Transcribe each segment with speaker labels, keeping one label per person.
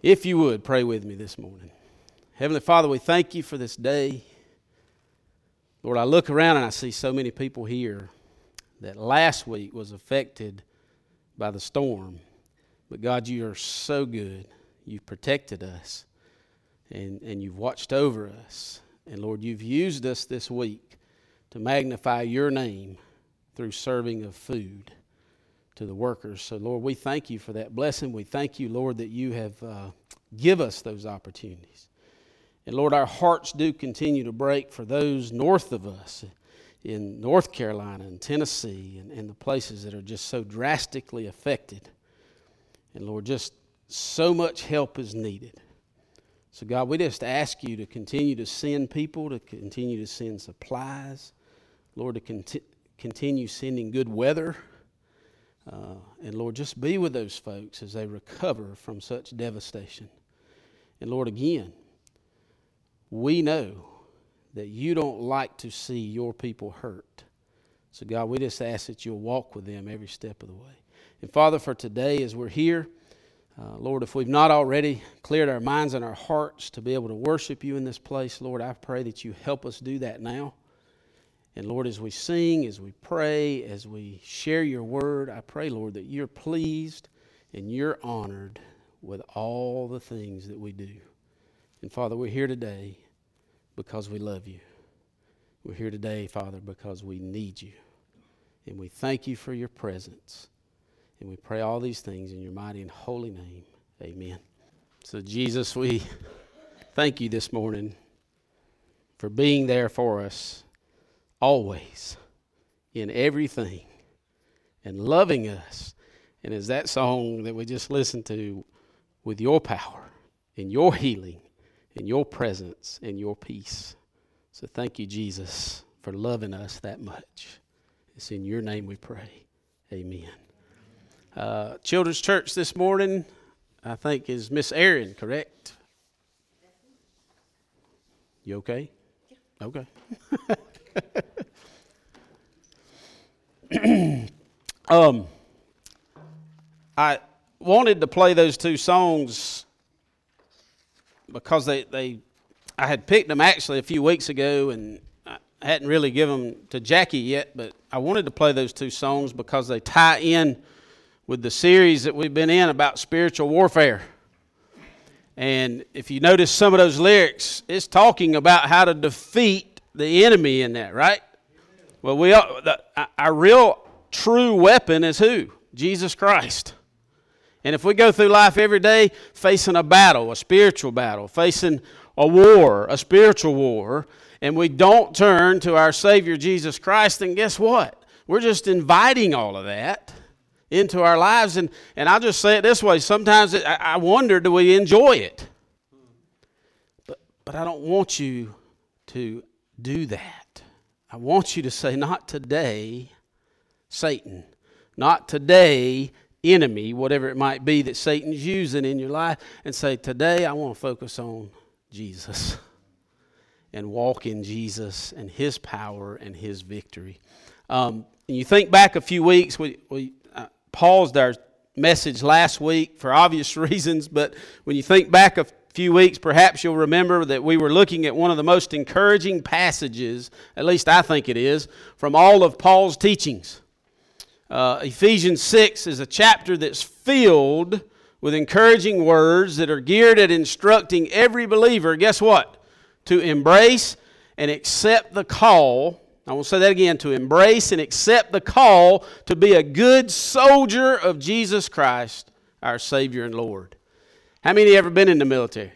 Speaker 1: If you would, pray with me this morning. Heavenly Father, we thank you for this day. Lord, I look around and I see so many people here that last week was affected by the storm. But God, you are so good. You've protected us and you've watched over us. And Lord, you've used us this week to magnify your name through serving of food to the workers. So Lord, we thank you for that blessing. We thank you, Lord, that you have give us those opportunities. And Lord, our hearts do continue to break for those north of us in North Carolina and Tennessee and the places that are just so drastically affected. And Lord, just so much help is needed. So God, we just ask you to continue to send people, to continue to send supplies. Lord, to continue sending good weather. And Lord, just be with those folks as they recover from such devastation. And Lord, again, we know that you don't like to see your people hurt. So God, we just ask that you'll walk with them every step of the way. And Father, for today as we're here, Lord, if we've not already cleared our minds and our hearts to be able to worship you in this place, Lord, I pray that you help us do that now. And Lord, as we sing, as we pray, as we share your word, I pray, Lord, that you're pleased and you're honored with all the things that we do. And Father, we're here today because we love you. We're here today, Father, because we need you. And we thank you for your presence. And we pray all these things in your mighty and holy name. Amen. So Jesus, we thank you this morning for being there for us always, in everything, and loving us. And as that song that we just listened to, with your power and your healing and your presence and your peace. So thank you, Jesus, for loving us that much. It's in your name we pray. Amen. Children's Church this morning, I think, is Miss Erin, correct? You okay? Yeah. Okay. I wanted to play those two songs because I had picked them actually a few weeks ago, and I hadn't really given them to Jackie yet, but I wanted to play those two songs because they tie in with the series that we've been in about spiritual warfare. And if you notice some of those lyrics, it's talking about how to defeat the enemy in that, right? Well, our real true weapon is who? Jesus Christ. And if we go through life every day facing a battle, a spiritual battle, facing a war, a spiritual war, and we don't turn to our Savior Jesus Christ, then guess what? We're just inviting all of that into our lives. And I'll just say it this way. Sometimes I wonder, do we enjoy it? But I don't want you to do that. I want you to say, not today, Satan. Not today, enemy, whatever it might be that Satan's using in your life. And say, today I want to focus on Jesus. And walk in Jesus and his power and his victory. And you think back a few weeks, we paused our message last week for obvious reasons, but when you think back a few weeks, perhaps you'll remember that we were looking at one of the most encouraging passages, at least I think it is, from all of Paul's teachings. Ephesians 6 is a chapter that's filled with encouraging words that are geared at instructing every believer, guess what? To embrace and accept the call. I want to say that again, to embrace and accept the call to be a good soldier of Jesus Christ, our Savior and Lord. How many ever been in the military?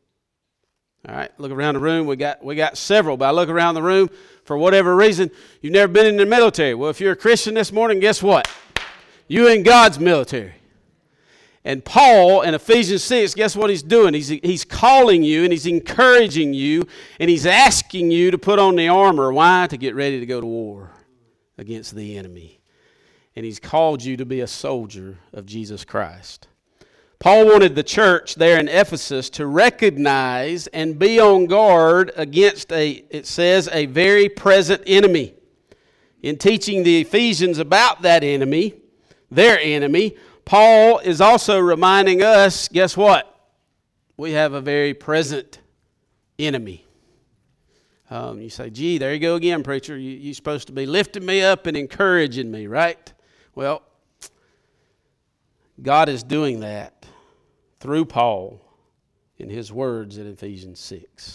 Speaker 1: All right, look around the room. We got several, but I look around the room, for whatever reason, you've never been in the military. Well, if you're a Christian this morning, guess what? You're in God's military. And Paul in Ephesians 6, guess what he's doing? He's calling you and he's encouraging you and he's asking you to put on the armor. Why? To get ready to go to war against the enemy. And he's called you to be a soldier of Jesus Christ. Paul wanted the church there in Ephesus to recognize and be on guard against it says, a very present enemy. In teaching the Ephesians about that enemy, their enemy, Paul is also reminding us, guess what? we have a very present enemy. You say, gee, there you go again, preacher. You're supposed to be lifting me up and encouraging me, right? Well, God is doing that through Paul in his words in Ephesians 6.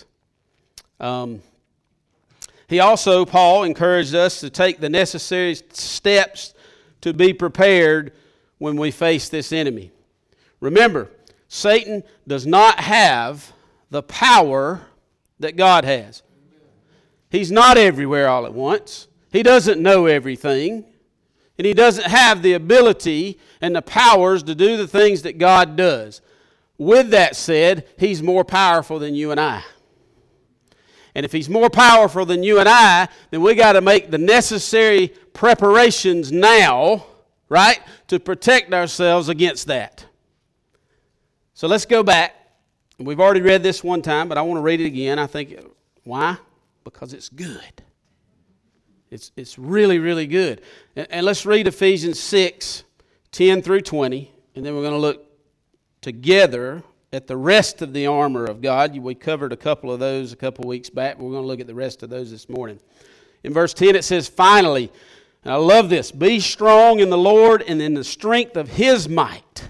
Speaker 1: He also, Paul, encouraged us to take the necessary steps to be prepared when we face this enemy. Remember, Satan does not have the power that God has. He's not everywhere all at once. He doesn't know everything. And he doesn't have the ability and the powers to do the things that God does. With that said, he's more powerful than you and I. And if he's more powerful than you and I, then we got to make the necessary preparations now, right, to protect ourselves against that. So let's go back. We've already read this one time, but I want to read it again. I think, why? Because it's good. It's really, really good. And let's read Ephesians 6, 10 through 20, and then we're going to look together at the rest of the armor of God. We covered a couple of those a couple weeks back, but we're going to look at the rest of those this morning. In verse 10 it says, finally, and I love this, be strong in the Lord and in the strength of His might.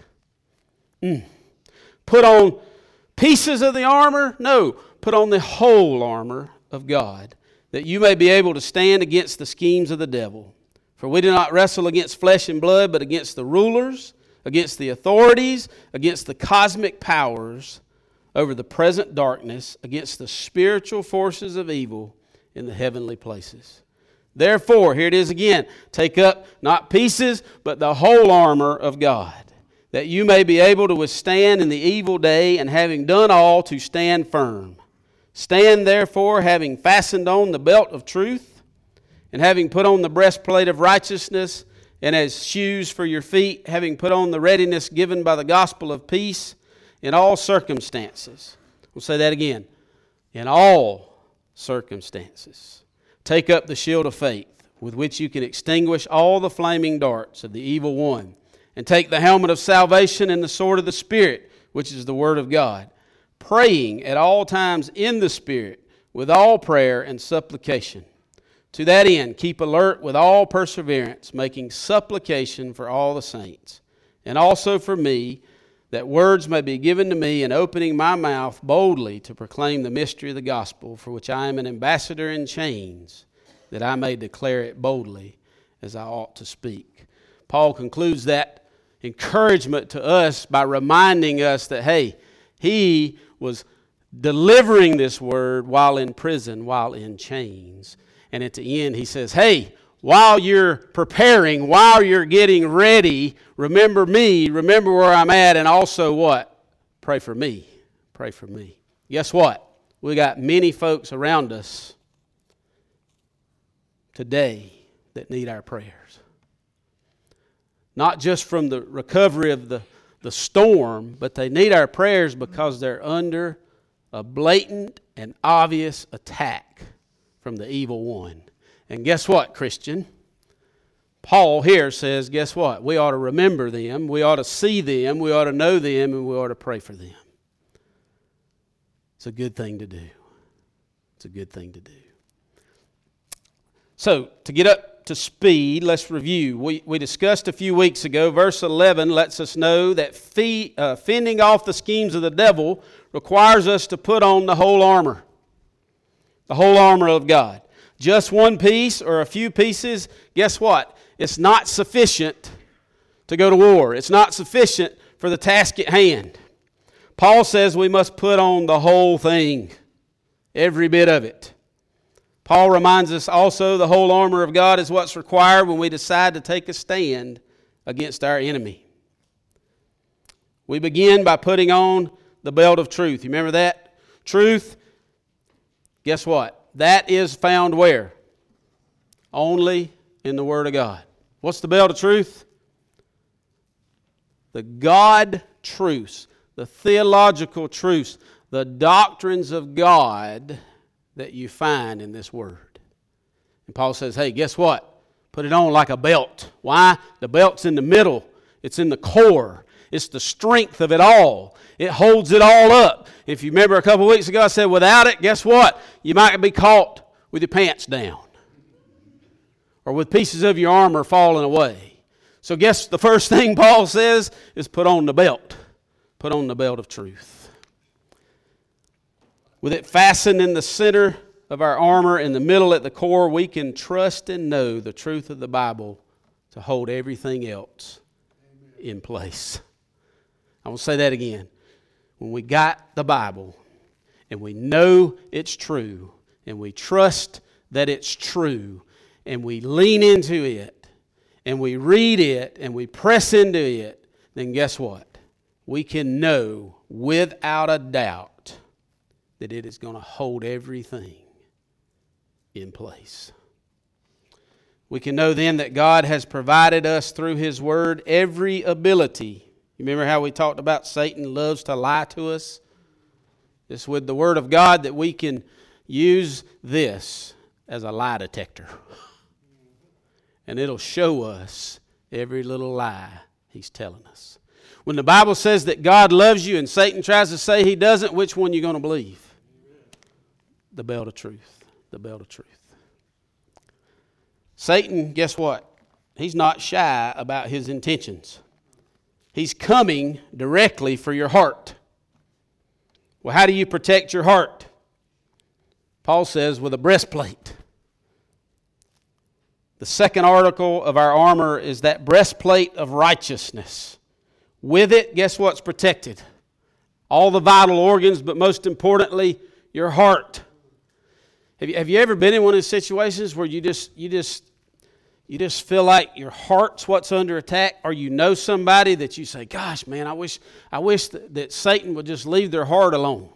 Speaker 1: Put on pieces of the armor? No, put on the whole armor of God, that you may be able to stand against the schemes of the devil. For we do not wrestle against flesh and blood, but against the rulers, against the authorities, against the cosmic powers over the present darkness, against the spiritual forces of evil in the heavenly places. Therefore, here it is again, take up not pieces, but the whole armor of God, that you may be able to withstand in the evil day, and having done all, to stand firm. Stand therefore, having fastened on the belt of truth, and having put on the breastplate of righteousness, and as shoes for your feet, having put on the readiness given by the gospel of peace in all circumstances. We'll say that again. In all circumstances. Take up the shield of faith, with which you can extinguish all the flaming darts of the evil one. And take the helmet of salvation and the sword of the Spirit, which is the word of God, praying at all times in the Spirit, with all prayer and supplication. To that end, keep alert with all perseverance, making supplication for all the saints, and also for me, that words may be given to me in opening my mouth boldly to proclaim the mystery of the gospel, for which I am an ambassador in chains, that I may declare it boldly as I ought to speak. Paul concludes that encouragement to us by reminding us that, hey, he was delivering this word while in prison, while in chains. And at the end he says, hey, while you're preparing, while you're getting ready, remember me, remember where I'm at, and also what? Pray for me. Pray for me. Guess what? We got many folks around us today that need our prayers. Not just from the recovery of the storm, but they need our prayers because they're under a blatant and obvious attack from the evil one. And guess what, Christian? Paul here says, guess what? We ought to remember them, we ought to see them, we ought to know them, and we ought to pray for them. It's a good thing to do. It's a good thing to do. So, to get up to speed, let's review. We discussed a few weeks ago, verse 11 lets us know that fending off the schemes of the devil requires us to put on the whole armor. The whole armor of God. Just one piece or a few pieces, guess what? It's not sufficient to go to war. It's not sufficient for the task at hand. Paul says we must put on the whole thing, every bit of it. Paul reminds us also the whole armor of God is what's required when we decide to take a stand against our enemy. We begin by putting on the belt of truth. You remember that? Truth, guess what? That is found where? Only in the Word of God. What's the belt of truth? The God truths, the theological truths, the doctrines of God that you find in this Word. And Paul says, hey, guess what? Put it on like a belt. Why? The belt's in the middle. It's in the core. It's the strength of it all. It holds it all up. If you remember a couple of weeks ago, I said without it, guess what? You might be caught with your pants down or with pieces of your armor falling away. So guess the first thing Paul says is put on the belt. Put on the belt of truth. With it fastened in the center of our armor, in the middle at the core, we can trust and know the truth of the Bible to hold everything else in place. I will say that again. When we got the Bible and we know it's true and we trust that it's true and we lean into it and we read it and we press into it, then guess what? We can know without a doubt that it is going to hold everything in place. We can know then that God has provided us through His Word every ability. You remember how we talked about Satan loves to lie to us? It's with the Word of God that we can use this as a lie detector. And it'll show us every little lie he's telling us. When the Bible says that God loves you and Satan tries to say he doesn't, which one are you going to believe? The belt of truth. The belt of truth. Satan, guess what? He's not shy about his intentions. He's coming directly for your heart. Well, how do you protect your heart? Paul says with a breastplate. The second article of our armor is that breastplate of righteousness. With it, guess what's protected? All the vital organs, but most importantly, your heart. Have you ever been in one of those situations where you just feel like your heart's what's under attack, or you know somebody that you say, gosh, man, I wish that Satan would just leave their heart alone.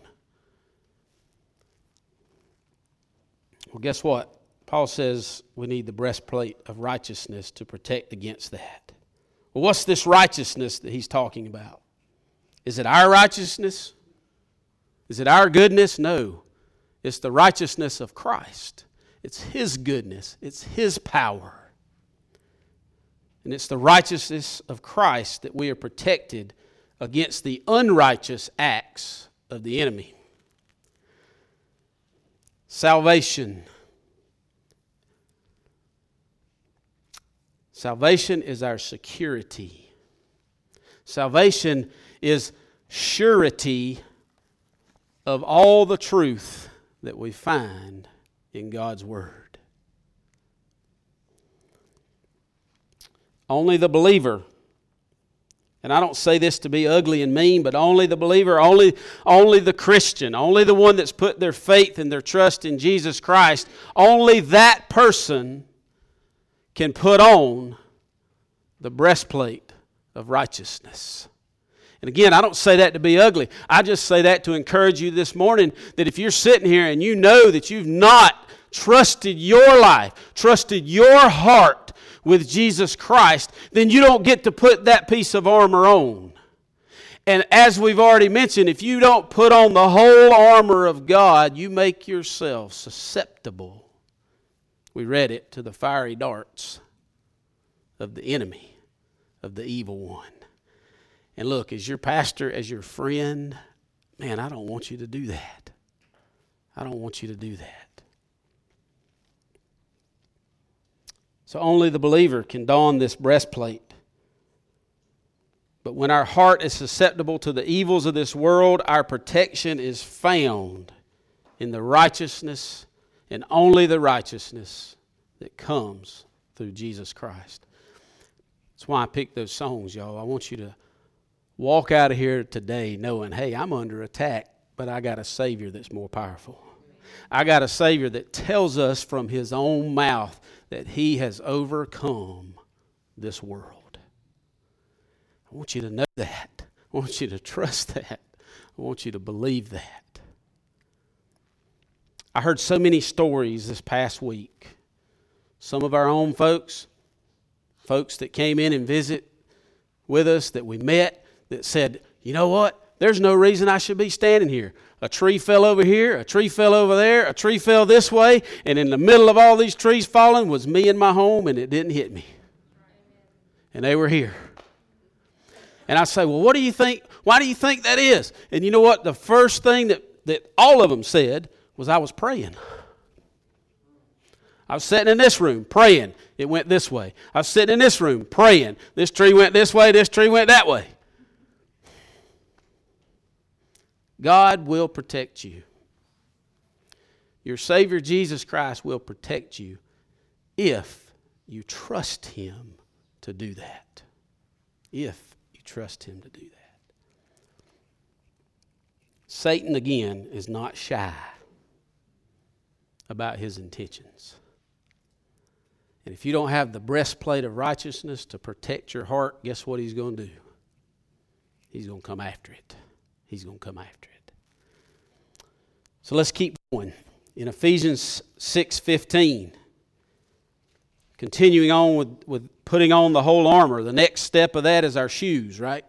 Speaker 1: Well, guess what? Paul says we need the breastplate of righteousness to protect against that. Well, what's this righteousness that he's talking about? Is it our righteousness? Is it our goodness? No. It's the righteousness of Christ. It's His goodness. It's His power. And it's the righteousness of Christ that we are protected against the unrighteous acts of the enemy. Salvation. Salvation is our security. Salvation is surety of all the truth that we find in God's Word. Only the believer, and I don't say this to be ugly and mean, but only the believer, only the Christian, only the one that's put their faith and their trust in Jesus Christ, only that person can put on the breastplate of righteousness. And again, I don't say that to be ugly. I just say that to encourage you this morning that if you're sitting here and you know that you've not trusted your life, trusted your heart with Jesus Christ, then you don't get to put that piece of armor on. And as we've already mentioned, if you don't put on the whole armor of God, you make yourself susceptible. We read it, to the fiery darts of the enemy, of the evil one. And look, as your pastor, as your friend, man, I don't want you to do that. I don't want you to do that. So only the believer can don this breastplate. But when our heart is susceptible to the evils of this world, our protection is found in the righteousness, and only the righteousness that comes through Jesus Christ. That's why I picked those songs, y'all. I want you to walk out of here today knowing, hey, I'm under attack, but I got a Savior that's more powerful. I got a Savior that tells us from His own mouth that He has overcome this world. I want you to know that. I want you to trust that. I want you to believe that. I heard so many stories this past week. Some of our own folks that came in and visit with us that we met that said, you know what? There's no reason I should be standing here. A tree fell over here, a tree fell over there, a tree fell this way, and in the middle of all these trees falling was me and my home, and it didn't hit me. And they were here. And I say, well, what do you think? Why do you think that is? And you know what? The first thing that all of them said was, I was praying. I was sitting in this room praying. It went this way. I was sitting in this room praying. This tree went this way. This tree went that way. God will protect you. Your Savior Jesus Christ will protect you if you trust Him to do that. If you trust Him to do that. Satan, again, is not shy about his intentions. And if you don't have the breastplate of righteousness to protect your heart, guess what he's going to do? He's going to come after it. He's going to come after it. So let's keep going. In Ephesians 6:15, continuing on with putting on the whole armor, the next step of that is our shoes, right?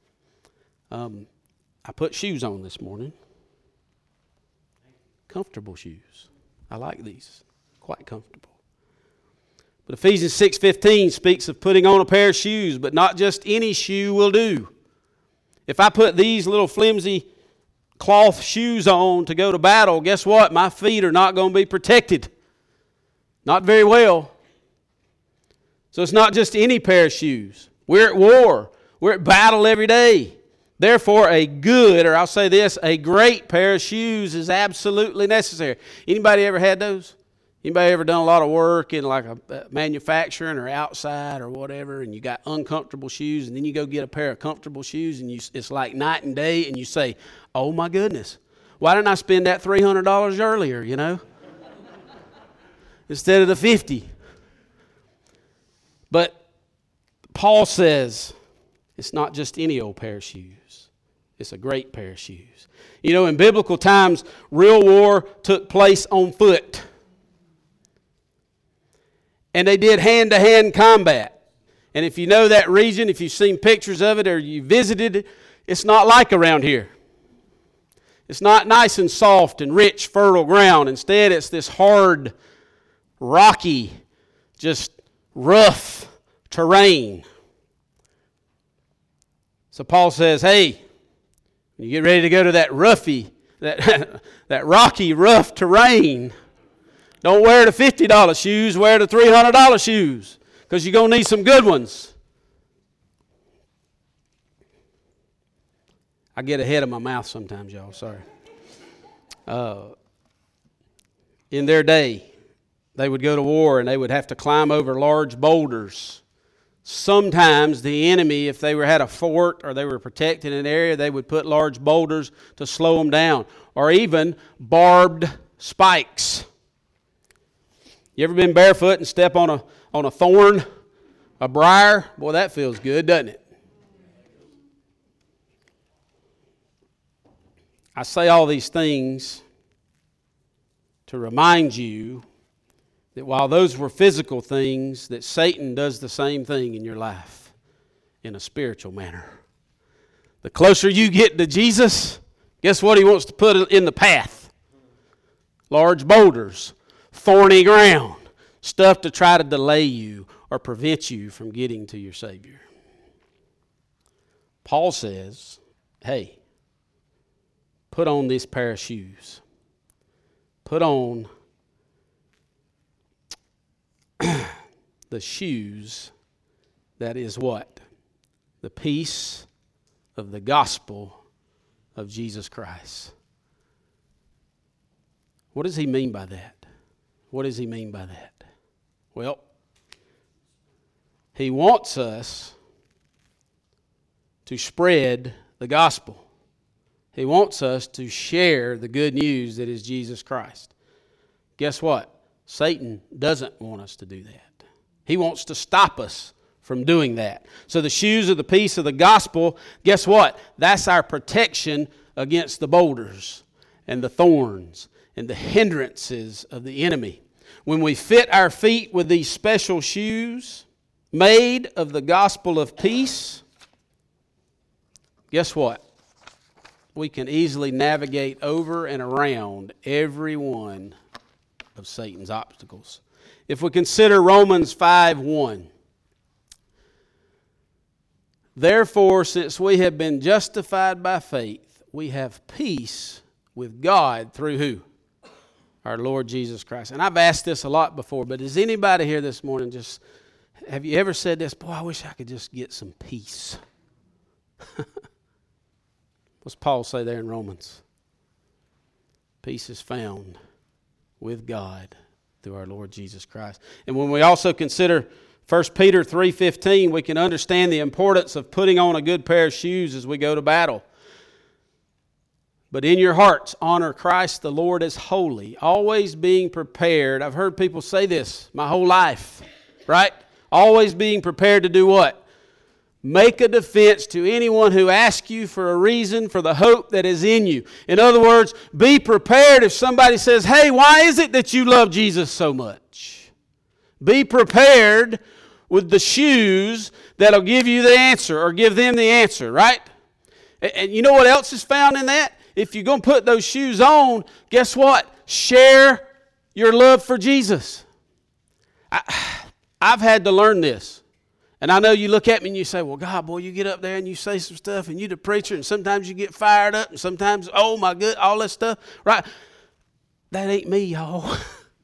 Speaker 1: I put shoes on this morning. Comfortable shoes. I like these. Quite comfortable. But Ephesians 6:15 speaks of putting on a pair of shoes, but not just any shoe will do. If I put these little flimsy cloth shoes on to go to battle, guess what? My feet are not going to be protected. Not very well. So it's not just any pair of shoes. We're at war. We're at battle every day. Therefore, a good, or I'll say this, a great pair of shoes is absolutely necessary. Anybody ever had those? Anybody ever done a lot of work in like a manufacturing or outside or whatever, and you got uncomfortable shoes, and then you go get a pair of comfortable shoes, and it's like night and day, and you say, oh my goodness, why didn't I spend that $300 earlier, you know? Instead of the $50. But Paul says it's not just any old pair of shoes. It's a great pair of shoes. You know, in biblical times, real war took place on foot. And they did hand-to-hand combat. And if you know that region, if you've seen pictures of it or you visited it, it's not like around here. It's not nice and soft and rich, fertile ground. Instead, it's this hard, rocky, just rough terrain. So Paul says, hey, when you get ready to go to that that rocky, rough terrain, don't wear the $50 shoes, wear the $300 shoes, because you're going to need some good ones. I get ahead of my mouth sometimes, y'all, sorry. In their day, they would go to war and they would have to climb over large boulders. Sometimes the enemy, if they had a fort or they were protected in an area, they would put large boulders to slow them down, or even barbed spikes. You ever been barefoot and step on a thorn, a briar? Boy, that feels good, doesn't it? I say all these things to remind you that while those were physical things, that Satan does the same thing in your life in a spiritual manner. The closer you get to Jesus, guess what he wants to put in the path? Large boulders, thorny ground, stuff to try to delay you or prevent you from getting to your Savior. Paul says, hey, put on this pair of shoes. Put on the shoes that is what? The peace of the gospel of Jesus Christ. What does he mean by that? What does he mean by that? Well, he wants us to spread the gospel. He wants us to share the good news that is Jesus Christ. Guess what? Satan doesn't want us to do that. He wants to stop us from doing that. So the shoes of the peace of the gospel, guess what? That's our protection against the boulders and the thorns and the hindrances of the enemy. When we fit our feet with these special shoes made of the gospel of peace, guess what? We can easily navigate over and around every one of Satan's obstacles. If we consider Romans 5:1, Therefore, since we have been justified by faith, we have peace with God through who? Our Lord Jesus Christ. And I've asked this a lot before, but is anybody here this morning have you ever said this? Boy, I wish I could just get some peace. What's Paul say there in Romans? Peace is found with God through our Lord Jesus Christ. And when we also consider 1 Peter 3:15, we can understand the importance of putting on a good pair of shoes as we go to battle. But in your hearts, honor Christ the Lord as holy, always being prepared. I've heard people say this my whole life, right? Always being prepared to do what? Make a defense to anyone who asks you for a reason for the hope that is in you. In other words, be prepared if somebody says, hey, why is it that you love Jesus so much? Be prepared with the shoes that'll give you the answer or give them the answer, right? And you know what else is found in that? If you're going to put those shoes on, guess what? Share your love for Jesus. I've had to learn this. And I know you look at me and you say, well, God, boy, you get up there and you say some stuff and you're the preacher and sometimes you get fired up and sometimes, oh, my good, all that stuff. Right? That ain't me, y'all.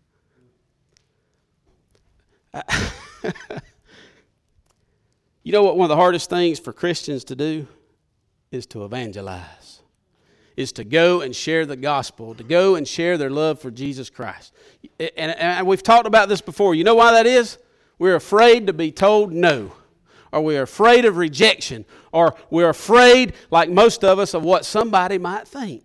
Speaker 1: You know what one of the hardest things for Christians to do is to evangelize, is to go and share the gospel, to go and share their love for Jesus Christ. And we've talked about this before. You know why that is? We're afraid to be told no, or we're afraid of rejection, or we're afraid, like most of us, of what somebody might think.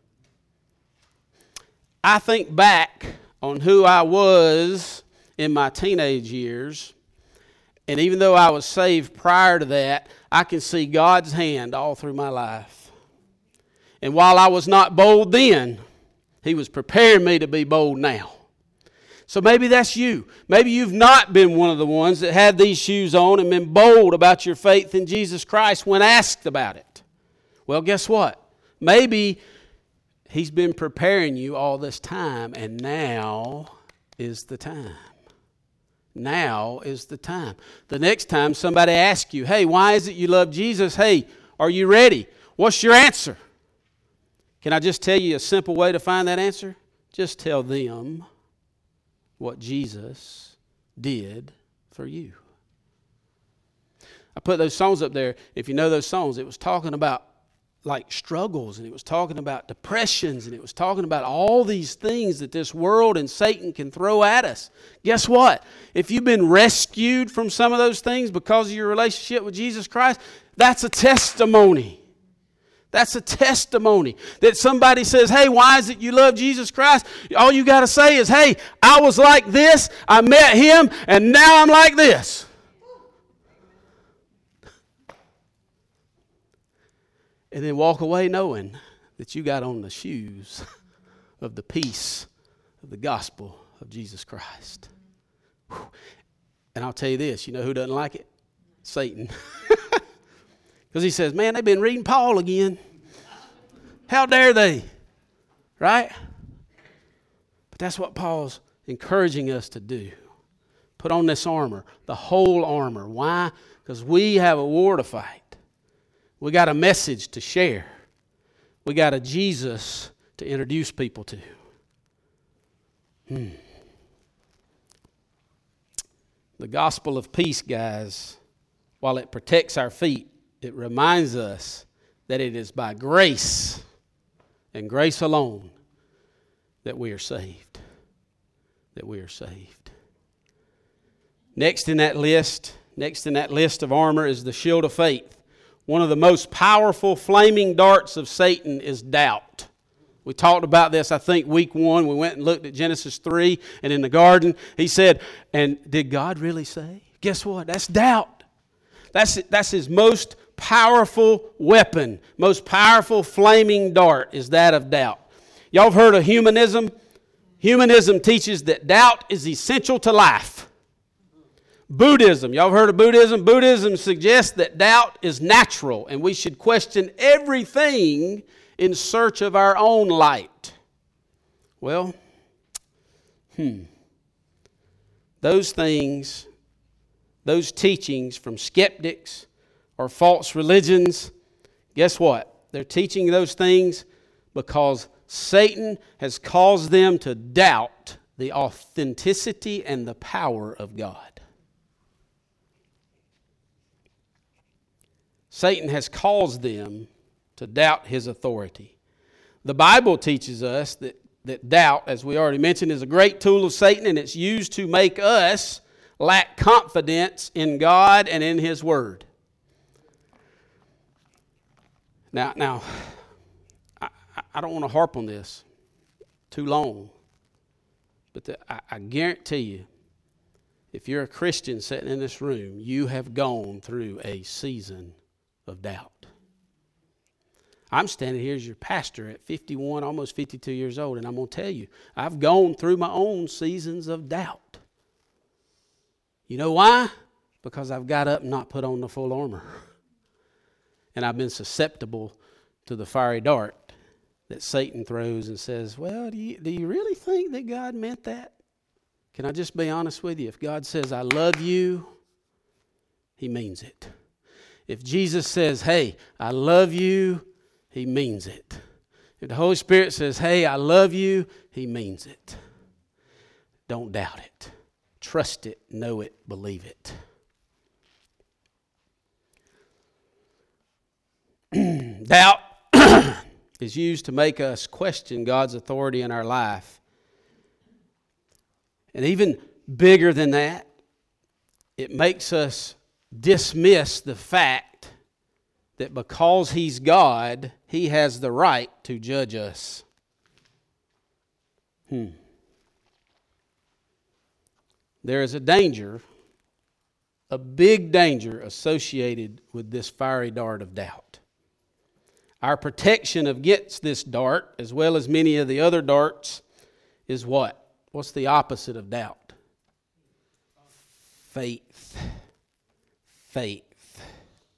Speaker 1: I think back on who I was in my teenage years, and even though I was saved prior to that, I can see God's hand all through my life. And while I was not bold then, He was preparing me to be bold now. So maybe that's you. Maybe you've not been one of the ones that had these shoes on and been bold about your faith in Jesus Christ when asked about it. Well, guess what? Maybe He's been preparing you all this time, and now is the time. Now is the time. The next time somebody asks you, hey, why is it you love Jesus? Hey, are you ready? What's your answer? Can I just tell you a simple way to find that answer? Just tell them what Jesus did for you. I put those songs up there. If you know those songs, it was talking about like struggles, and it was talking about depressions, and it was talking about all these things that this world and Satan can throw at us. Guess what? If you've been rescued from some of those things because of your relationship with Jesus Christ, that's a testimony. That's a testimony that somebody says, hey, why is it you love Jesus Christ? All you got to say is, hey, I was like this, I met Him, and now I'm like this. And then walk away knowing that you got on the shoes of the peace of the gospel of Jesus Christ. Whew. And I'll tell you this, you know who doesn't like it? Satan. Because he says, man, they've been reading Paul again. How dare they? Right? But that's what Paul's encouraging us to do. Put on this armor, the whole armor. Why? Because we have a war to fight. We got a message to share. We got a Jesus to introduce people to. The gospel of peace, guys, while it protects our feet, it reminds us that it is by grace and grace alone that we are saved. That we are saved. Next in that list of armor is the shield of faith. One of the most powerful flaming darts of Satan is doubt. We talked about this, I think, week 1. We went and looked at Genesis 3, and in the garden, he said, and did God really say? Guess what? That's doubt. That's his most powerful weapon, most powerful flaming dart is that of doubt. Y'all have heard of humanism? Humanism teaches that doubt is essential to life. Buddhism, y'all have heard of Buddhism? Buddhism suggests that doubt is natural and we should question everything in search of our own light. Well, those things, those teachings from skeptics or false religions. Guess what? They're teaching those things because Satan has caused them to doubt the authenticity and the power of God. Satan has caused them to doubt his authority. The Bible teaches us that doubt, as we already mentioned, is a great tool of Satan, and it's used to make us lack confidence in God and in His Word. Now, I don't want to harp on this too long, but I guarantee you, if you're a Christian sitting in this room, you have gone through a season of doubt. I'm standing here as your pastor at 51, almost 52 years old, and I'm going to tell you, I've gone through my own seasons of doubt. You know why? Because I've got up and not put on the full armor. And I've been susceptible to the fiery dart that Satan throws and says, well, do you really think that God meant that? Can I just be honest with you? If God says, I love you, He means it. If Jesus says, hey, I love you, He means it. If the Holy Spirit says, hey, I love you, He means it. Don't doubt it. Trust it, know it, believe it. Doubt is used to make us question God's authority in our life. And even bigger than that, it makes us dismiss the fact that because He's God, He has the right to judge us. There is a danger, a big danger associated with this fiery dart of doubt. Our protection against this dart, as well as many of the other darts, is what? What's the opposite of doubt? Faith. Faith.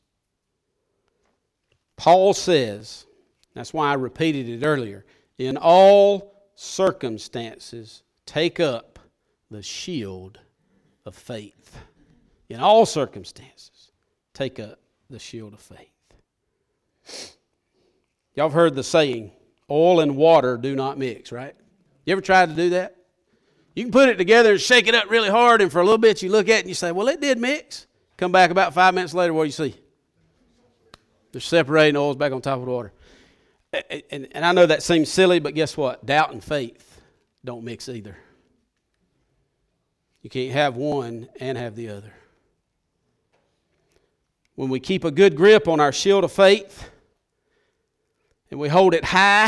Speaker 1: Paul says, that's why I repeated it earlier, in all circumstances, take up the shield of faith. In all circumstances, take up the shield of faith. Y'all have heard the saying, oil and water do not mix, right? You ever tried to do that? You can put it together and shake it up really hard, and for a little bit you look at it and you say, well, it did mix. Come back about 5 minutes later, what do you see? They're separating, the oil's back on top of the water. And I know that seems silly, but guess what? Doubt and faith don't mix either. You can't have one and have the other. When we keep a good grip on our shield of faith and we hold it high,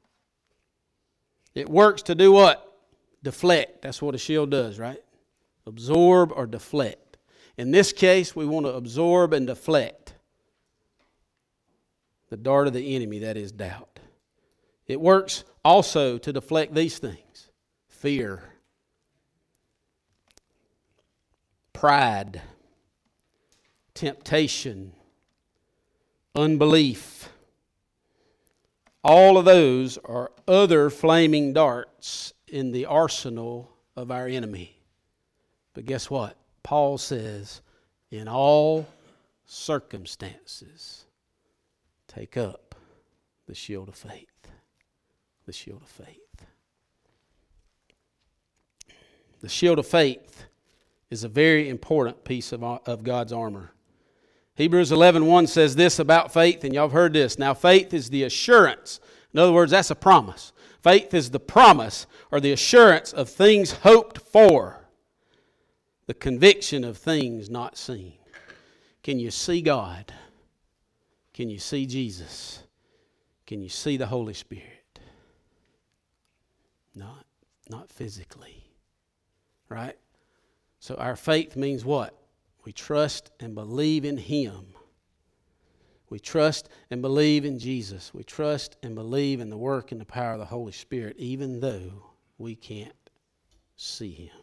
Speaker 1: it works to do what? Deflect. That's what a shield does, right? Absorb or deflect. In this case, we want to absorb and deflect the dart of the enemy, that is doubt. It works also to deflect these things: fear, pride, temptation, unbelief. All of those are other flaming darts in the arsenal of our enemy. But guess what? Paul says, in all circumstances, take up the shield of faith. The shield of faith. The shield of faith is a very important piece of God's armor. Hebrews 11:1 says this about faith, and y'all have heard this. Now faith is the assurance. In other words, that's a promise. Faith is the promise or the assurance of things hoped for, the conviction of things not seen. Can you see God? Can you see Jesus? Can you see the Holy Spirit? Not physically, right? So our faith means what? We trust and believe in Him. We trust and believe in Jesus. We trust and believe in the work and the power of the Holy Spirit, even though we can't see Him.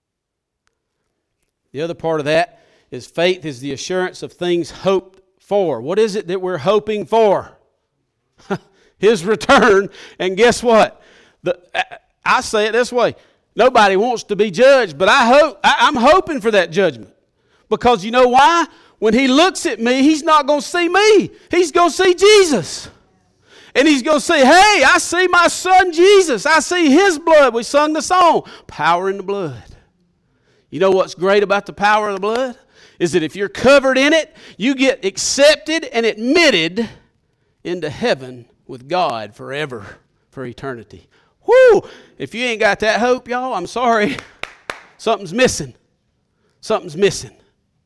Speaker 1: The other part of that is faith is the assurance of things hoped for. What is it that we're hoping for? His return. And guess what? I say it this way. Nobody wants to be judged, but I'm hoping for that judgment. Because you know why? when he looks at me, he's not going to see me. He's going to see Jesus. And he's going to say, hey, I see my son Jesus. I see his blood. We sung the song, Power in the Blood. You know what's great about the power of the blood? Is that if you're covered in it, you get accepted and admitted into heaven with God forever, for eternity. Whoo! If you ain't got that hope, y'all, I'm sorry. Something's missing. Something's missing.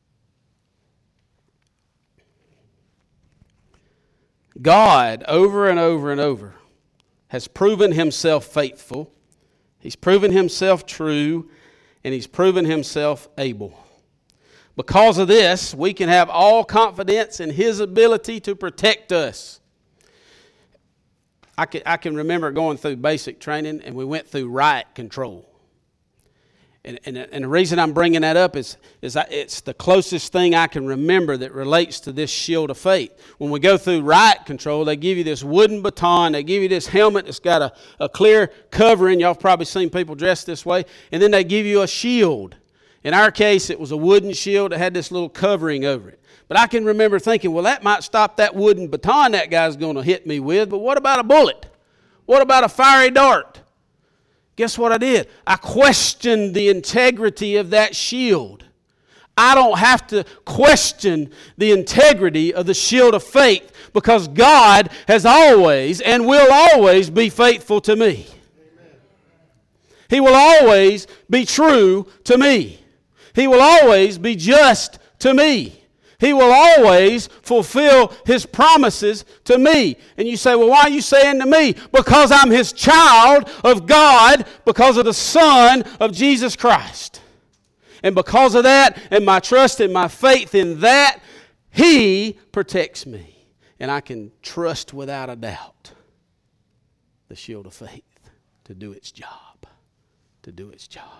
Speaker 1: God, over and over and over, has proven himself faithful. He's proven himself true, and he's proven himself able. Because of this, we can have all confidence in his ability to protect us. I can remember going through basic training, and we went through riot control. And the reason I'm bringing that up is it's the closest thing I can remember that relates to this shield of faith. When we go through riot control, they give you this wooden baton. They give you this helmet that's got a clear covering. Y'all have probably seen people dressed this way. And then they give you a shield. In our case, it was a wooden shield that had this little covering over it. But I can remember thinking, well, that might stop that wooden baton that guy's going to hit me with. But what about a bullet? What about a fiery dart? Guess what I did? I questioned the integrity of that shield. I don't have to question the integrity of the shield of faith because God has always and will always be faithful to me. Amen. He will always be true to me. He will always be just to me. He will always fulfill his promises to me. And you say, well, why are you saying to me? Because I'm his child of God, because of the Son of Jesus Christ. And because of that, and my trust and my faith in that, he protects me. And I can trust without a doubt the shield of faith to do its job. To do its job.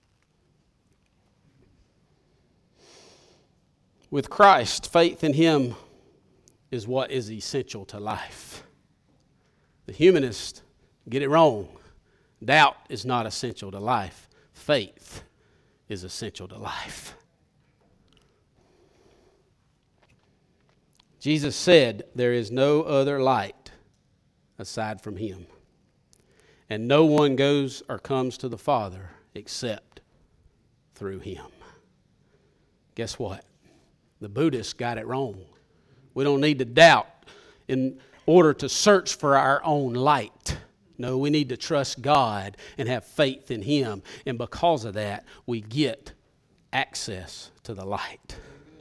Speaker 1: With Christ, faith in him is what is essential to life. The humanists get it wrong. Doubt is not essential to life. Faith is essential to life. Jesus said, there is no other light aside from him. And no one goes or comes to the Father except through him. Guess what? The Buddhists got it wrong. We don't need to doubt in order to search for our own light. No, we need to trust God and have faith in him. And because of that, we get access to the light.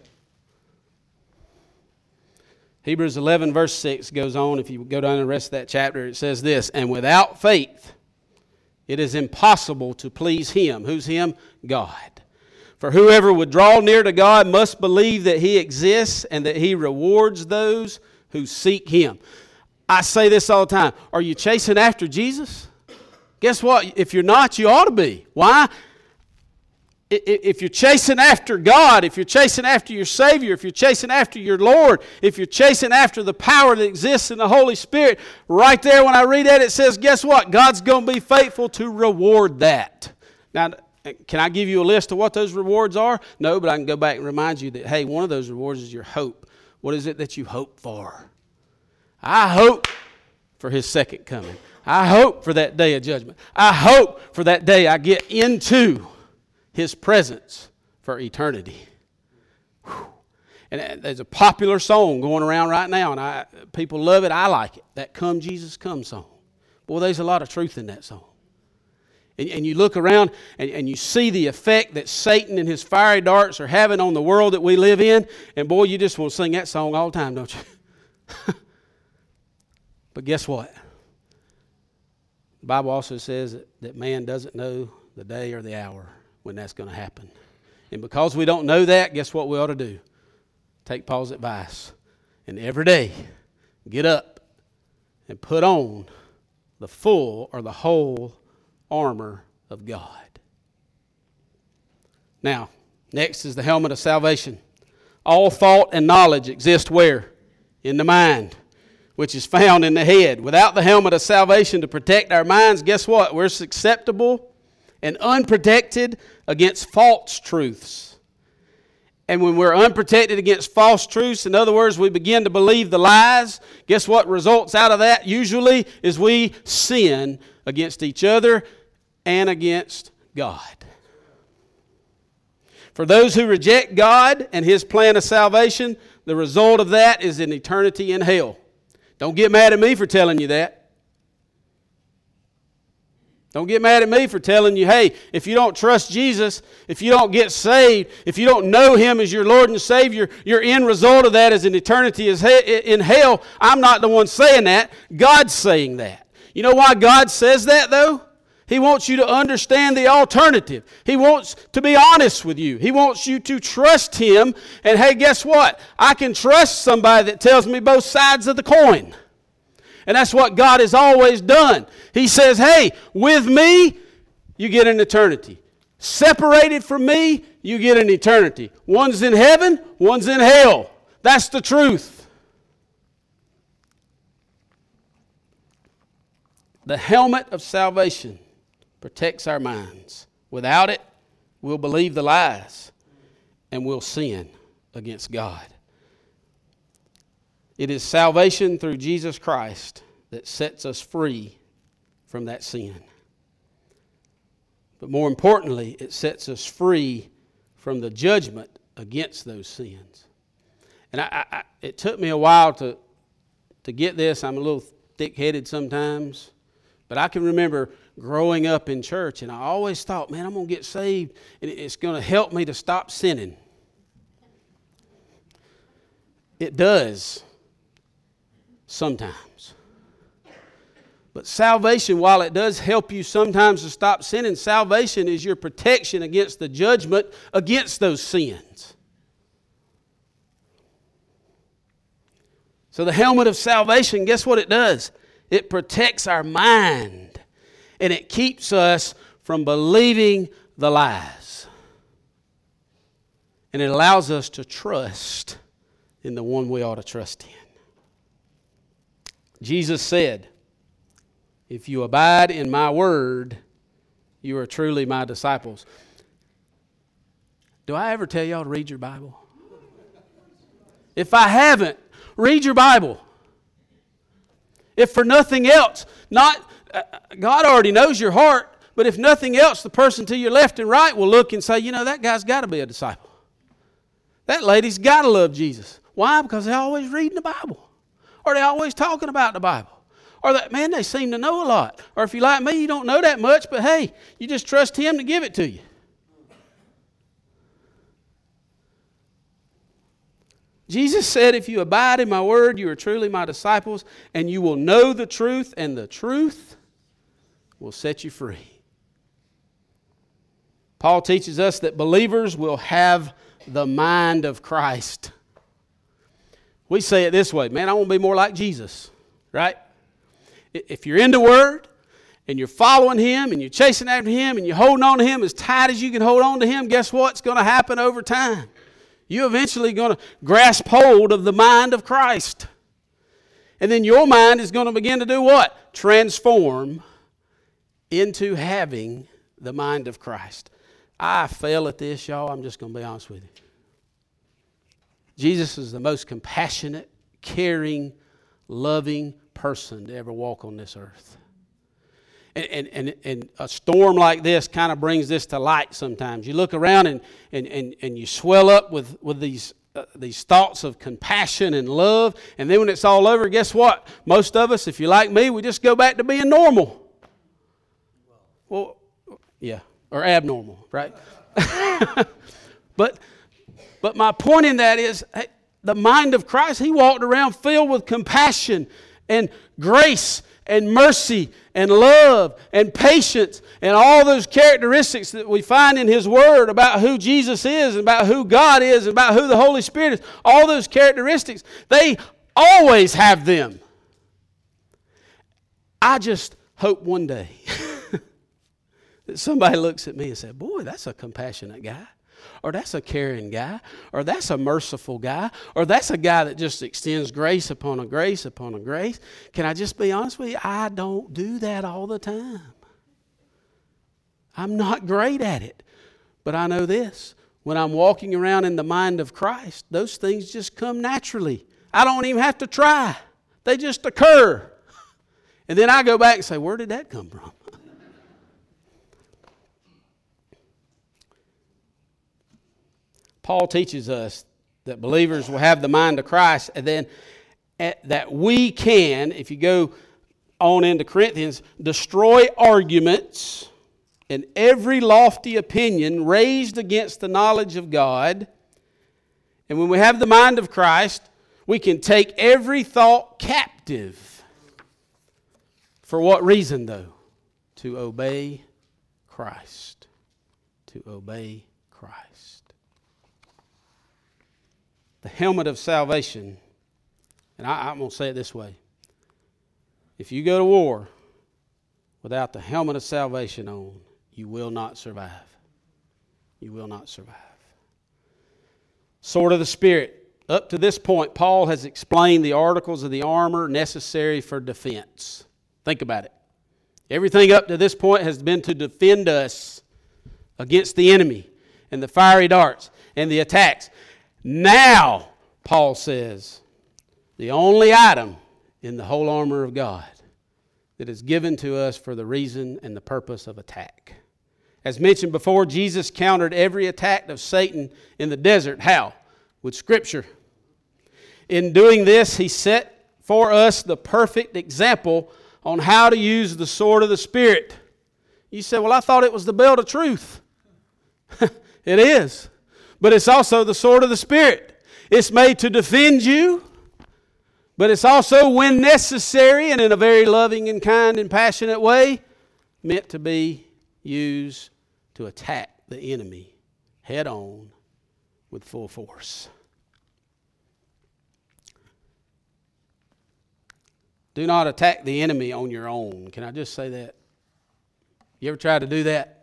Speaker 1: Hebrews 11 verse 6 goes on. If you go down the rest of that chapter, it says this, and without faith, it is impossible to please him. Who's him? God. For whoever would draw near to God must believe that he exists and that he rewards those who seek him. I say this all the time. Are you chasing after Jesus? Guess what? If you're not, you ought to be. Why? If you're chasing after God, if you're chasing after your Savior, if you're chasing after your Lord, if you're chasing after the power that exists in the Holy Spirit, right there when I read that, it says, guess what? God's going to be faithful to reward that. Now, can I give you a list of what those rewards are? No, but I can go back and remind you that, hey, one of those rewards is your hope. What is it that you hope for? I hope for his second coming. I hope for that day of judgment. I hope for that day I get into his presence for eternity. Whew. And there's a popular song going around right now, and people love it. I like it. That Come Jesus Come song. Boy, there's a lot of truth in that song. And you look around and you see the effect that Satan and his fiery darts are having on the world that we live in. And boy, you just want to sing that song all the time, don't you? But guess what? The Bible also says that man doesn't know the day or the hour when that's going to happen. And because we don't know that, guess what we ought to do? Take Paul's advice. And every day, get up and put on the full or the whole armor of God. Now, next is the helmet of salvation. All thought and knowledge exist where? In the mind, which is found in the head. Without the helmet of salvation to protect our minds, guess what? We're susceptible and unprotected against false truths And when we're unprotected against false truths, in other words, we begin to believe the lies, guess what results out of that usually is we sin against each other and against God. For those who reject God and His plan of salvation, the result of that is an eternity in hell. Don't get mad at me for telling you that. Don't get mad at me for telling you, hey, if you don't trust Jesus, if you don't get saved, if you don't know Him as your Lord and Savior, your end result of that is an eternity in hell. I'm not the one saying that. God's saying that. You know why God says that, though? He wants you to understand the alternative. He wants to be honest with you. He wants you to trust Him. And hey, guess what? I can trust somebody that tells me both sides of the coin. And that's what God has always done. He says, hey, with me, you get an eternity. Separated from me, you get an eternity. One's in heaven, one's in hell. That's the truth. The helmet of salvation protects our minds. Without it, we'll believe the lies and we'll sin against God. It is salvation through Jesus Christ that sets us free from that sin. But more importantly, it sets us free from the judgment against those sins. And it took me a while to get this. I'm a little thick-headed sometimes. But I can remember growing up in church, and I always thought, man, I'm going to get saved, and it's going to help me to stop sinning. It does. Sometimes. But salvation, while it does help you sometimes to stop sinning, salvation is your protection against the judgment against those sins. So the helmet of salvation, guess what it does? It protects our mind and it keeps us from believing the lies. And it allows us to trust in the one we ought to trust in. Jesus said, if you abide in my word, you are truly my disciples. Do I ever tell y'all to read your Bible? If I haven't, read your Bible. If for nothing else, God already knows your heart, but if nothing else, the person to your left and right will look and say, you know, that guy's got to be a disciple. That lady's got to love Jesus. Why? Because they're always reading the Bible. Or they're always talking about the Bible. Or that, man, they seem to know a lot. Or if you're like me, you don't know that much, but hey, you just trust Him to give it to you. Jesus said, if you abide in my word, you are truly my disciples, and you will know the truth, and the truth will set you free. Paul teaches us that believers will have the mind of Christ. We say it this way, man, I want to be more like Jesus, right? If you're in the Word and you're following Him and you're chasing after Him and you're holding on to Him as tight as you can hold on to Him, guess what's going to happen over time? You're eventually going to grasp hold of the mind of Christ. And then your mind is going to begin to do what? Transform into having the mind of Christ. I fail at this, y'all. I'm just going to be honest with you. Jesus is the most compassionate, caring, loving person to ever walk on this earth. And a storm like this kind of brings this to light sometimes. You look around and you swell up with these thoughts of compassion and love, and then when it's all over, guess what? Most of us, if you're like me, we just go back to being normal. Well, yeah, or abnormal, right? But my point in that is, the mind of Christ, He walked around filled with compassion and grace and mercy and love and patience and all those characteristics that we find in His Word about who Jesus is and about who God is and about who the Holy Spirit is. All those characteristics, they always have them. I just hope one day that somebody looks at me and says, boy, that's a compassionate guy. Or that's a caring guy, or that's a merciful guy, or that's a guy that just extends grace upon a grace upon a grace. Can I just be honest with you? I don't do that all the time. I'm not great at it. But I know this. When I'm walking around in the mind of Christ, those things just come naturally. I don't even have to try. They just occur. And then I go back and say, where did that come from? Paul teaches us that believers will have the mind of Christ, and then that we can, if you go on into Corinthians, destroy arguments and every lofty opinion raised against the knowledge of God. And when we have the mind of Christ, we can take every thought captive. For what reason, though? To obey Christ. To obey Christ. The helmet of salvation, and I'm going to say it this way. If you go to war without the helmet of salvation on, you will not survive. You will not survive. Sword of the Spirit. Up to this point, Paul has explained the articles of the armor necessary for defense. Think about it. Everything up to this point has been to defend us against the enemy and the fiery darts and the attacks. Now, Paul says, the only item in the whole armor of God that is given to us for the reason and the purpose of attack. As mentioned before, Jesus countered every attack of Satan in the desert. How? With Scripture. In doing this, he set for us the perfect example on how to use the sword of the Spirit. You say, well, I thought it was the belt of truth. It is. But it's also the sword of the Spirit. It's made to defend you, but it's also, when necessary and in a very loving and kind and passionate way, meant to be used to attack the enemy head on with full force. Do not attack the enemy on your own. Can I just say that? You ever tried to do that?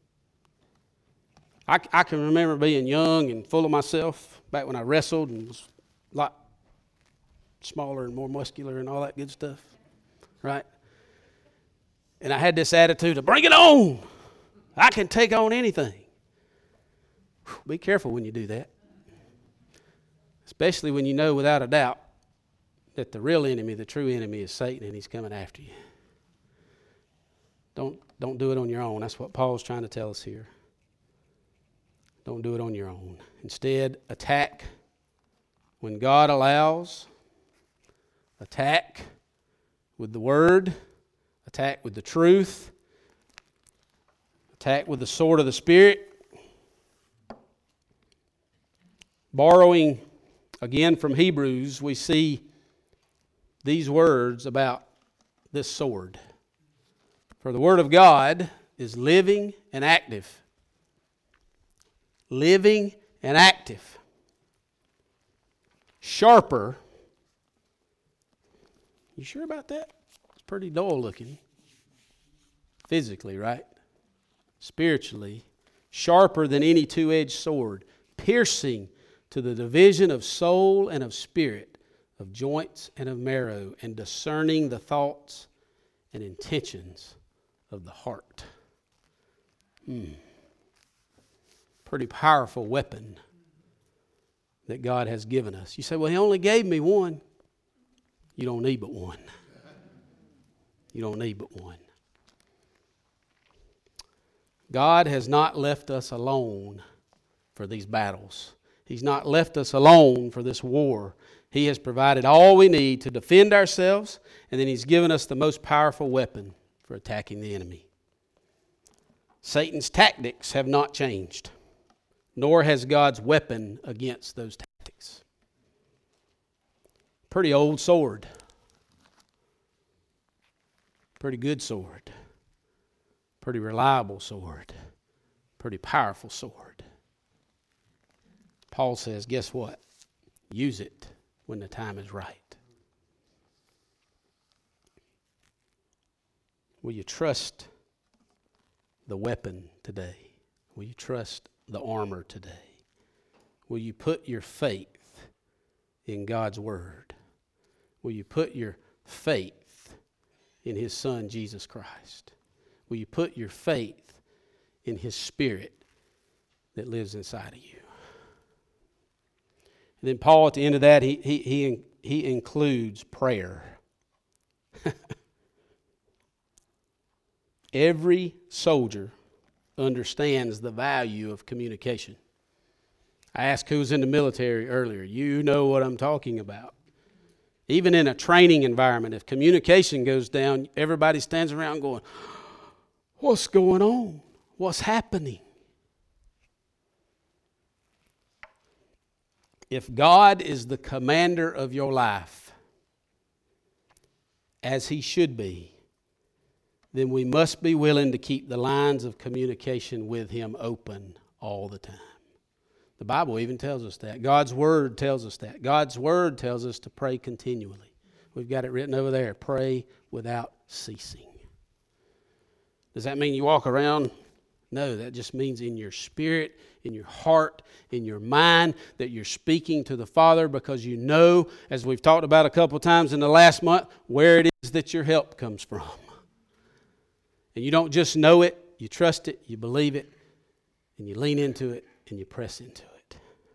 Speaker 1: I can remember being young and full of myself back when I wrestled and was a lot smaller and more muscular and all that good stuff, right? And I had this attitude of, bring it on. I can take on anything. Be careful when you do that. Especially when you know without a doubt that the real enemy, the true enemy, is Satan, and he's coming after you. Don't do it on your own. That's what Paul's trying to tell us here. Don't do it on your own. Instead, attack when God allows. Attack with the Word. Attack with the truth. Attack with the sword of the Spirit. Borrowing again from Hebrews, we see these words about this sword. For the Word of God is living and active. Living and active. Sharper. You sure about that? It's pretty dull looking. Physically, right? Spiritually. Sharper than any two-edged sword. Piercing to the division of soul and of spirit, of joints and of marrow, and discerning the thoughts and intentions of the heart. Pretty powerful weapon that God has given us. You say, well, He only gave me one. You don't need but one. You don't need but one. God has not left us alone for these battles. He's not left us alone for this war. He has provided all we need to defend ourselves, and then He's given us the most powerful weapon for attacking the enemy. Satan's tactics have not changed, nor has God's weapon against those tactics. Pretty old sword. Pretty good sword. Pretty reliable sword. Pretty powerful sword. Paul says, guess what? Use it when the time is right. Will you trust the weapon today? Will you trust the armor today? Will you put your faith in God's Word? Will you put your faith in His Son, Jesus Christ? Will you put your faith in His Spirit that lives inside of you. And then Paul, at the end of that, he includes prayer. Every soldier understands the value of communication. I asked who was in the military earlier. You know what I'm talking about. Even in a training environment, if communication goes down, everybody stands around going, what's going on? What's happening? If God is the commander of your life, as He should be, then we must be willing to keep the lines of communication with Him open all the time. The Bible even tells us that. God's Word tells us that. God's Word tells us to pray continually. We've got it written over there, pray without ceasing. Does that mean you walk around? No, that just means in your spirit, in your heart, in your mind, that you're speaking to the Father because you know, as we've talked about a couple times in the last month, where it is that your help comes from. And you don't just know it, you trust it, you believe it, and you lean into it, and you press into it.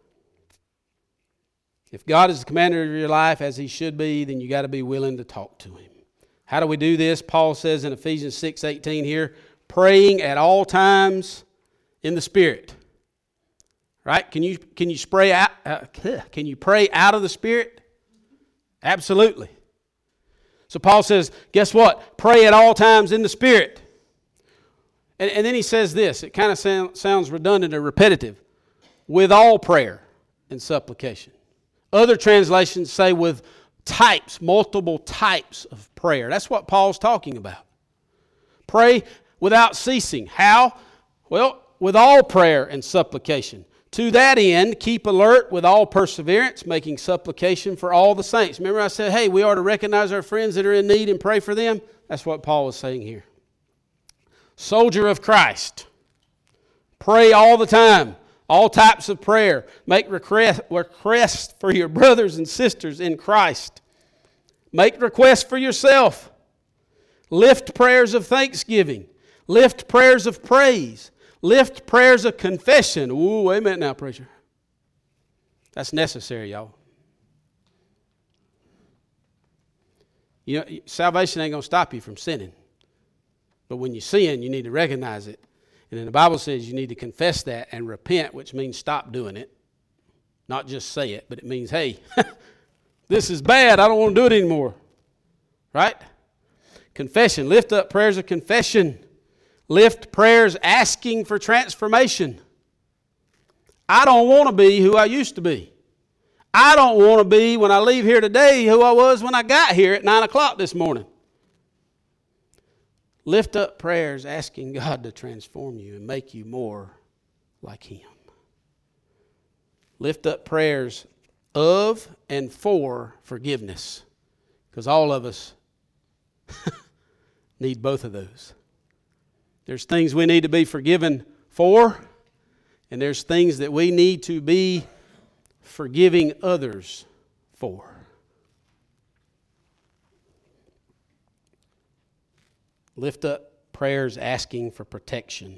Speaker 1: If God is the commander of your life, as He should be, then you got to be willing to talk to Him. How do we do this? Paul says in Ephesians 6:18 here, praying at all times in the Spirit. Right? Can you pray out of the Spirit? Absolutely. So Paul says, guess what? Pray at all times in the Spirit. And then he says this. It kind of sounds redundant or repetitive. With all prayer and supplication. Other translations say with multiple types of prayer. That's what Paul's talking about. Pray without ceasing. How? Well, with all prayer and supplication. To that end, keep alert with all perseverance, making supplication for all the saints. Remember I said, hey, we are to recognize our friends that are in need and pray for them? That's what Paul was saying here. Soldier of Christ. Pray all the time. All types of prayer. Make requests for your brothers and sisters in Christ. Make requests for yourself. Lift prayers of thanksgiving. Lift prayers of praise. Lift prayers of confession. Ooh, wait a minute now, preacher. That's necessary, y'all. You know, salvation ain't going to stop you from sinning. But when you sin, you need to recognize it. And then the Bible says you need to confess that and repent, which means stop doing it. Not just say it, but it means, hey, this is bad. I don't want to do it anymore. Right? Confession. Lift up prayers of confession. Lift prayers asking for transformation. I don't want to be who I used to be. I don't want to be, when I leave here today, who I was when I got here at 9 o'clock this morning. Lift up prayers asking God to transform you and make you more like Him. Lift up prayers of and for forgiveness. Because all of us need both of those. There's things we need to be forgiven for, and there's things that we need to be forgiving others for. Lift up prayers asking for protection.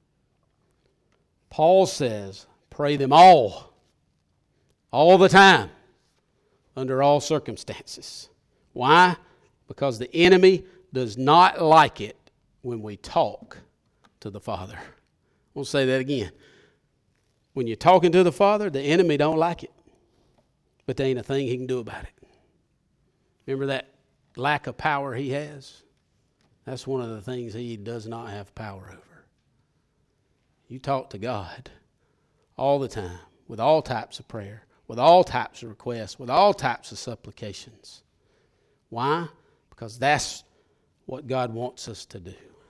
Speaker 1: Paul says, pray them all the time, under all circumstances. Why? Because the enemy does not like it when we talk to the Father. We'll say that again. When you're talking to the Father, the enemy don't like it. But there ain't a thing he can do about it. Remember that lack of power he has? That's one of the things he does not have power over. You talk to God all the time, with all types of prayer, with all types of requests, with all types of supplications. Why? Because that's what God wants us to do.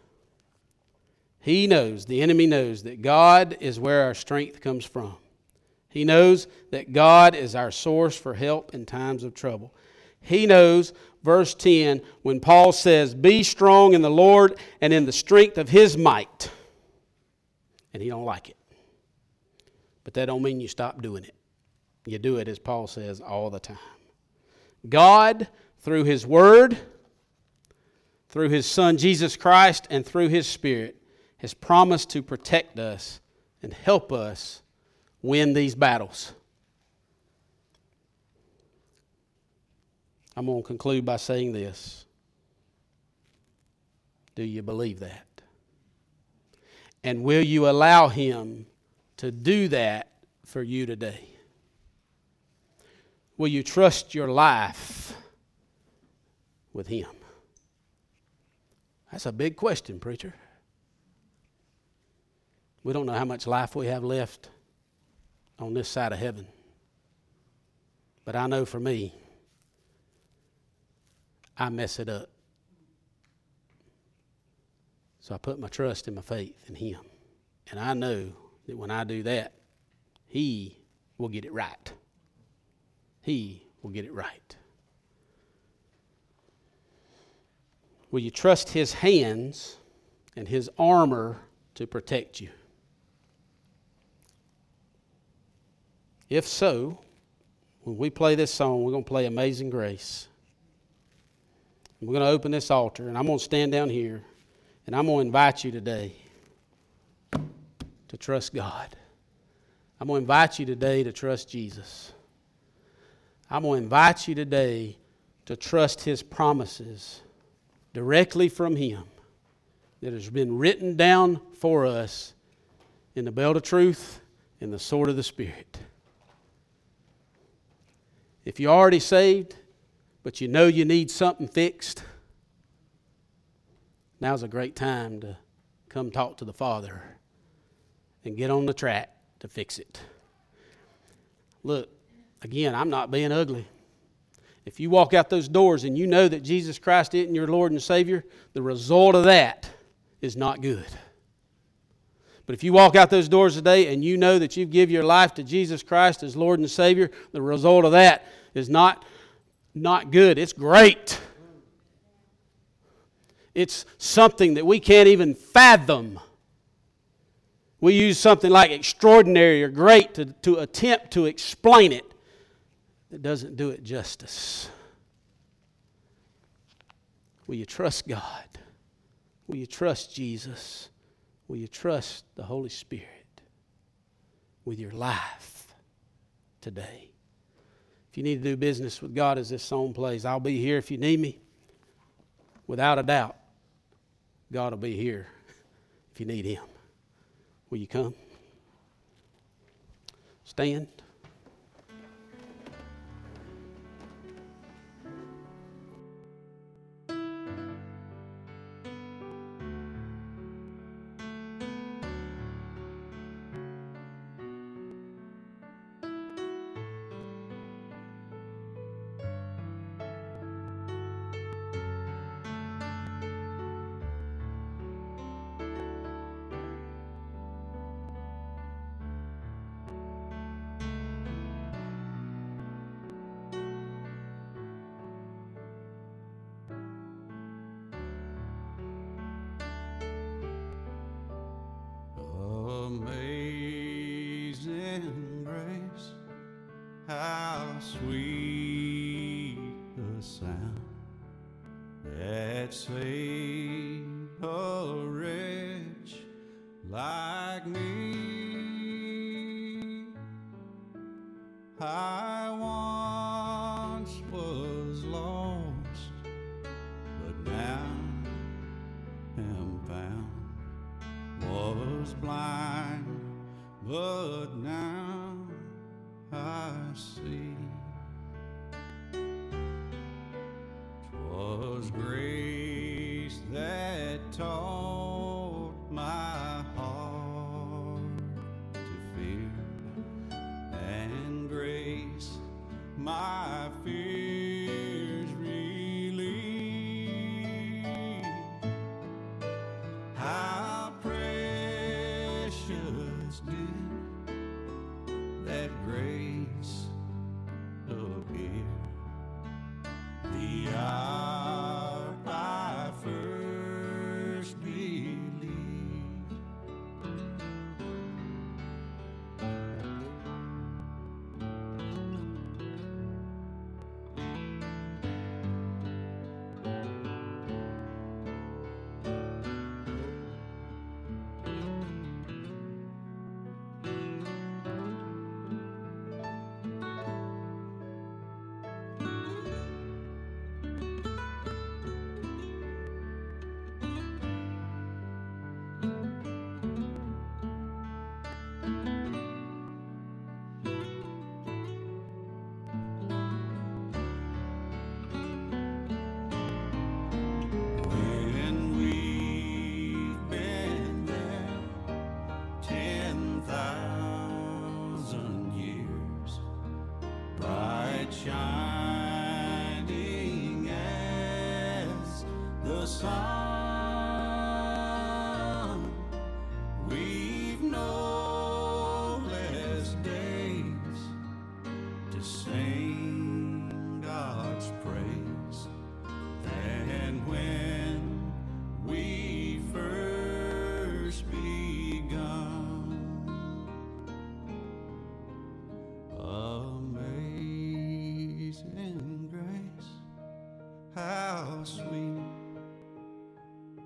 Speaker 1: He knows, the enemy knows, that God is where our strength comes from. He knows that God is our source for help in times of trouble. He knows, verse 10, when Paul says, be strong in the Lord and in the strength of His might. And he don't like it. But that don't mean you stop doing it. You do it, as Paul says, all the time. God, through His Word, through His Son Jesus Christ, and through His Spirit, has promised to protect us and help us win these battles. I'm going to conclude by saying this. Do you believe that? And will you allow Him to do that for you today? Will you trust your life with Him? That's a big question, preacher. We don't know how much life we have left on this side of heaven. But I know for me, I mess it up. So I put my trust and my faith in Him. And I know that when I do that, He will get it right. He will get it right. Will you trust His hands and His armor to protect you? If so, when we play this song, we're going to play Amazing Grace. We're going to open this altar, and I'm going to stand down here, and I'm going to invite you today to trust God. I'm going to invite you today to trust Jesus. I'm going to invite you today to trust His promises directly from Him that has been written down for us in the belt of truth and the sword of the Spirit. If you're already saved, but you know you need something fixed, now's a great time to come talk to the Father and get on the track to fix it. Look, again, I'm not being ugly. If you walk out those doors and you know that Jesus Christ isn't your Lord and Savior, the result of that is not good. But if you walk out those doors today and you know that you've given your life to Jesus Christ as Lord and Savior, the result of that is not good. It's great. It's something that we can't even fathom. We use something like extraordinary or great to attempt to explain it. It doesn't do it justice. Will you trust God? Will you trust Jesus? Will you trust the Holy Spirit with your life today? If you need to do business with God as this song plays, I'll be here if you need me. Without a doubt, God will be here if you need Him. Will you come? Stand.
Speaker 2: Amazing grace, how sweet the sound that saved a wretch like me. I once was lost, but now am found. Was blind, but now I see. 'Twas grace that taught my heart to fear, and grace my fears relieved. How precious did that grace appear the hour I first believed.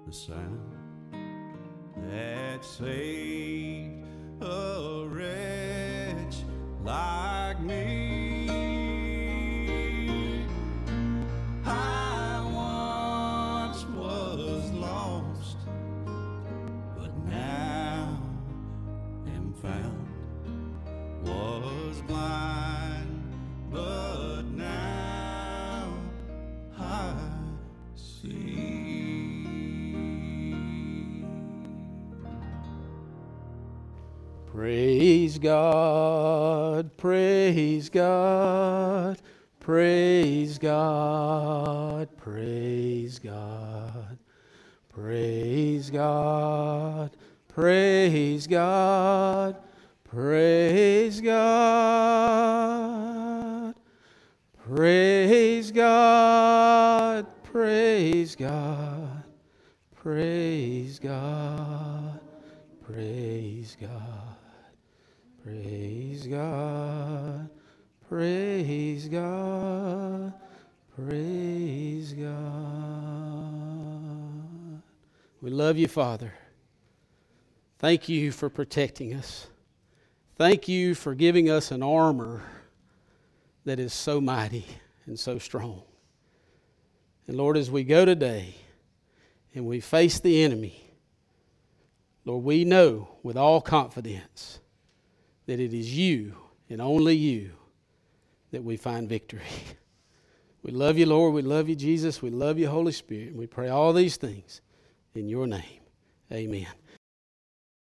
Speaker 2: the sound that saved a wretch like me. I once was lost, but now am found. Was blind, but now I see.
Speaker 1: Praise God, praise God, praise God, praise God, praise God, praise God, praise God, praise God, praise God, praise God, praise God. Praise God, praise God, praise God. We love you, Father. Thank you for protecting us. Thank you for giving us an armor that is so mighty and so strong. And Lord, as we go today and we face the enemy, Lord, we know with all confidence that it is you and only you that we find victory. We love you, Lord. We love you, Jesus. We love you, Holy Spirit. And we pray all these things in your name. Amen.